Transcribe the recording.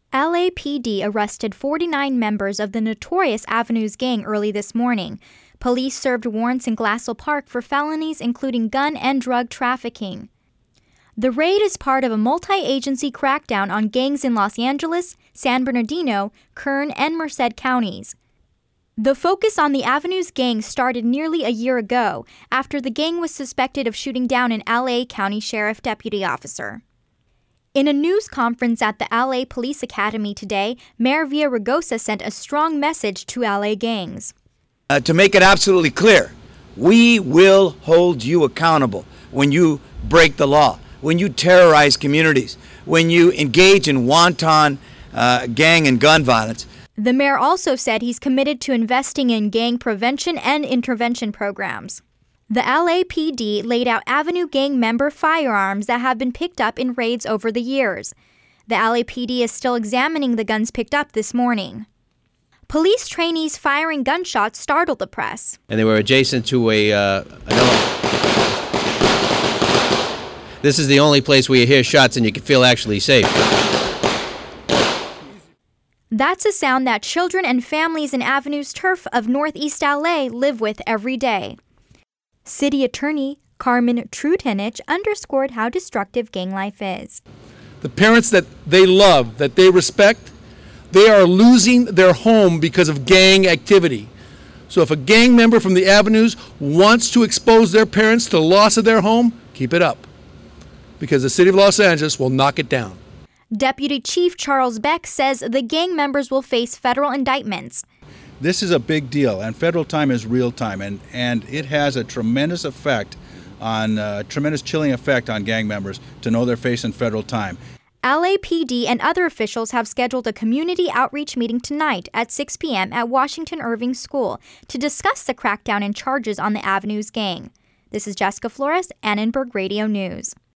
LAPD arrested 49 members of the notorious Avenues gang early this morning. Police served warrants in Glassell Park for felonies including gun and drug trafficking. The raid is part of a multi-agency crackdown on gangs in Los Angeles, San Bernardino, Kern, and Merced counties. The focus on the Avenues gang started nearly a year ago after the gang was suspected of shooting down an LA County Sheriff deputy officer. In a news conference at the LA Police Academy today, Mayor Villaraigosa sent a strong message to LA gangs. To make it absolutely clear, we will hold you accountable when you break the law, when you terrorize communities, when you engage in wanton gang and gun violence. The mayor also said he's committed to investing in gang prevention and intervention programs. The LAPD laid out Avenue gang member firearms that have been picked up in raids over the years. The LAPD is still examining the guns picked up this morning. Police trainees firing gunshots startled the press. And they were adjacent to This is the only place where you hear shots and you can feel actually safe. That's a sound that children and families in Avenues turf of Northeast LA live with every day. City Attorney Carmen Trutenich underscored how destructive gang life is. The parents that they love, that they respect, they are losing their home because of gang activity. So if a gang member from the Avenues wants to expose their parents to the loss of their home, keep it up, because the city of Los Angeles will knock it down. Deputy Chief Charles Beck says the gang members will face federal indictments. This is a big deal, and federal time is real time, and it has a tremendous effect on, tremendous chilling effect on gang members to know they're facing federal time. LAPD and other officials have scheduled a community outreach meeting tonight at 6 p.m. at Washington Irving School to discuss the crackdown and charges on the Avenues gang. This is Jessica Flores, Annenberg Radio News.